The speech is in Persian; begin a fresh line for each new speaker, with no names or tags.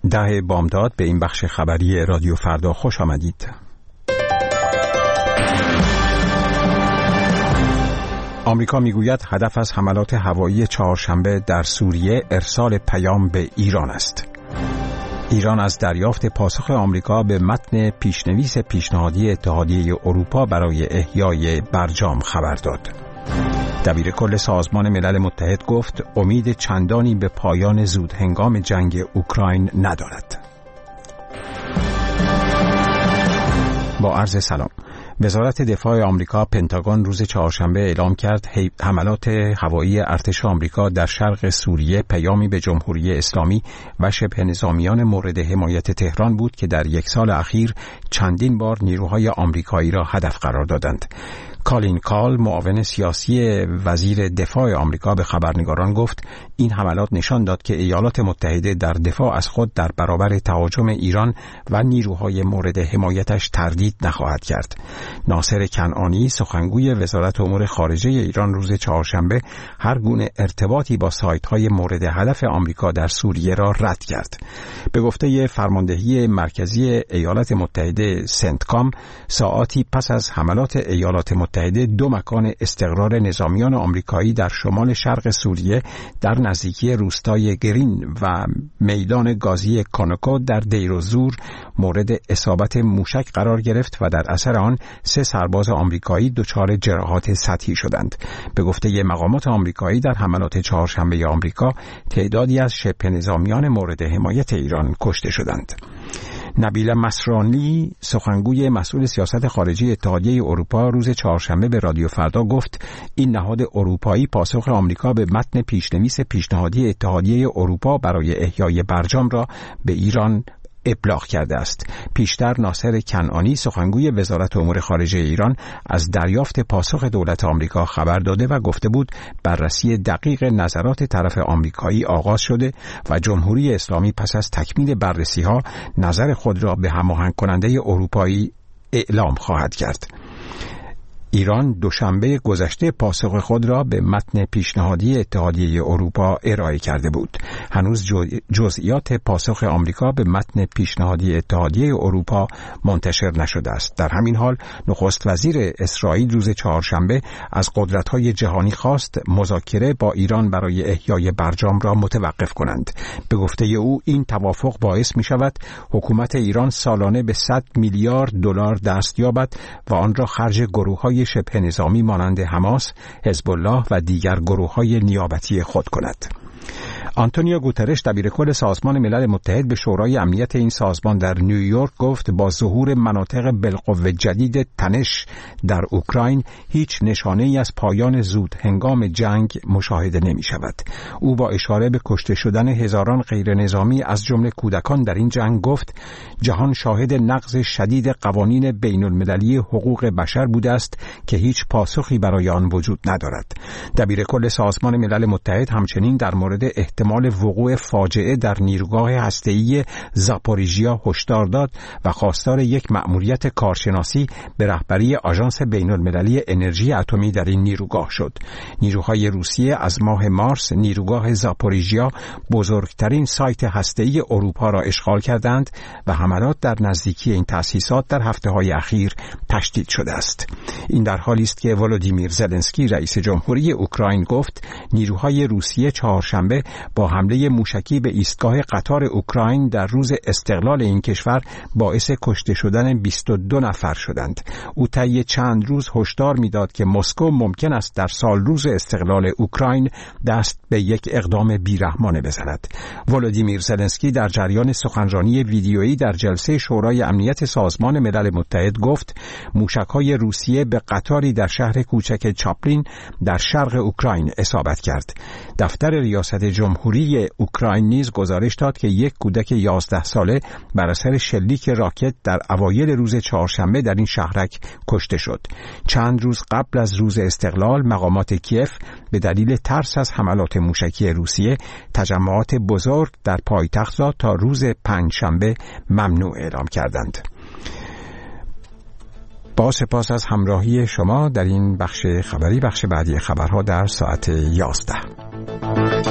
10 بامداد به این بخش خبری رادیو فردا خوش آمدید. آمریکا میگوید هدف از حملات هوایی چهارشنبه در سوریه ارسال پیام به ایران است. ایران از دریافت پاسخ آمریکا به متن پیشنویس پیشنهادی اتحادیه اروپا برای احیای برجام خبر داد. دبیر کل سازمان ملل متحد گفت امید چندانی به پایان زود هنگام جنگ اوکراین ندارد. با عرض سلام. وزارت دفاع آمریکا پنتاگون روز چهارشنبه اعلام کرد حملات هوایی ارتش آمریکا در شرق سوریه پیامی به جمهوری اسلامی و شبه نظامیان مورد حمایت تهران بود که در یک سال اخیر چندین بار نیروهای آمریکایی را هدف قرار دادند. کالین کال معاون سیاسی وزیر دفاع آمریکا به خبرنگاران گفت این حملات نشان داد که ایالات متحده در دفاع از خود در برابر تهاجم ایران و نیروهای مورد حمایتش تردید نخواهد کرد. ناصر کنعانی سخنگوی وزارت امور خارجه ایران روز چهارشنبه هر گونه ارتباطی با سایت‌های مورد هدف آمریکا در سوریه را رد کرد. به گفته فرماندهی مرکزی ایالات متحده سنتکام ساعاتی پس از حملات ایالات متحده 2 مکان استقرار نظامیان آمریکایی در شمال شرق سوریه در نزدیکی روستای گرین و میدان گازی کانوکو در دیر الزور مورد اصابت موشک قرار گرفت و در اثر آن 3 سرباز آمریکایی دچار جراحات سطحی شدند. به گفته مقامات آمریکایی در حملات چهارشنبه آمریکا تعدادی از شبه نظامیان مورد حمایت ایران کشته شدند. نبیل مسرانی سخنگوی مسئول سیاست خارجی اتحادیه اروپا روز چهارشنبه به رادیو فردا گفت این نهاد اروپایی پاسخ آمریکا به متن پیشنویس پیشنهادی اتحادیه اروپا برای احیای برجام را به ایران ابلاغ کرده است. پیشتر ناصر کنعانی سخنگوی وزارت امور خارجه ایران از دریافت پاسخ دولت آمریکا خبر داده و گفته بود بررسی دقیق نظرات طرف آمریکایی آغاز شده و جمهوری اسلامی پس از تکمیل بررسی‌ها نظر خود را به هماهنگ کننده اروپایی اعلام خواهد کرد. ایران دوشنبه گذشته پاسخ خود را به متن پیشنهادی اتحادیه اروپا ارائه کرده بود. هنوز جزئیات پاسخ آمریکا به متن پیشنهادی اتحادیه اروپا منتشر نشده است. در همین حال نخست وزیر اسرائیل روز چهارشنبه از قدرت‌های جهانی خواست مذاکره با ایران برای احیای برجام را متوقف کنند. به گفته او این توافق باعث می‌شود حکومت ایران سالانه به 100 میلیارد دلار دست یابد و آن را خرج گروه‌های شبه نظامی مانند حماس، حزب الله و دیگر گروه‌های نیابتی خود کند. آنتونیو گوترش دبیر کل سازمان ملل متحد به شورای امنیت این سازمان در نیویورک گفت با ظهور مناطق بالقوه جدید تنش در اوکراین هیچ نشانه‌ای از پایان زود هنگام جنگ مشاهده نمی شود. او با اشاره به کشته شدن هزاران غیر نظامی از جمله کودکان در این جنگ گفت جهان شاهد نقض شدید قوانین بین المللی حقوق بشر بوده است که هیچ پاسخی برای آن وجود ندارد. دبیر کل سازمان ملل متحد همچنین در مورد احتمال وقوع فاجعه در نیروگاه هسته‌ای زاپوریژیا هشدار داد و خواستار یک مأموریت کارشناسی به رهبری آژانس بین‌المللی انرژی اتمی در این نیروگاه شد. نیروهای روسیه از ماه مارس نیروگاه زاپوریژیا بزرگترین سایت هسته‌ای اروپا را اشغال کردند و حملات در نزدیکی این تأسیسات در هفته‌های اخیر تشدید شده است. این در حالی است که ولودیمیر زلنسکی رئیس جمهوری اوکراین گفت نیروهای روسیه چهارشنبه با حمله موشکی به ایستگاه قطار اوکراین در روز استقلال این کشور باعث کشته شدن 22 نفر شدند. او طی چند روز هشدار می‌داد که مسکو ممکن است در سالروز استقلال اوکراین دست به یک اقدام بیرحمانه بزند. ولودیمیر زلنسکی در جریان سخنرانی ویدیویی در جلسه شورای امنیت سازمان ملل متحد گفت موشک‌های روسیه به قطاری در شهر کوچک چاپلین در شرق اوکراین اصابت کرد. دفتر ریاست جمهوری اوکراین نیز گزارش داد که یک کودک 11 ساله بر اثر شلیک راکت در اوایل روز چهارشنبه در این شهرک کشته شد. چند روز قبل از روز استقلال مقامات کیف به دلیل ترس از حملات موشکی روسیه تجمعات بزرگ در پایتخت را تا روز پنجشنبه ممنوع اعلام کردند. با سپاس از همراهی شما در این بخش خبری. بخش بعدی خبرها در ساعت 11.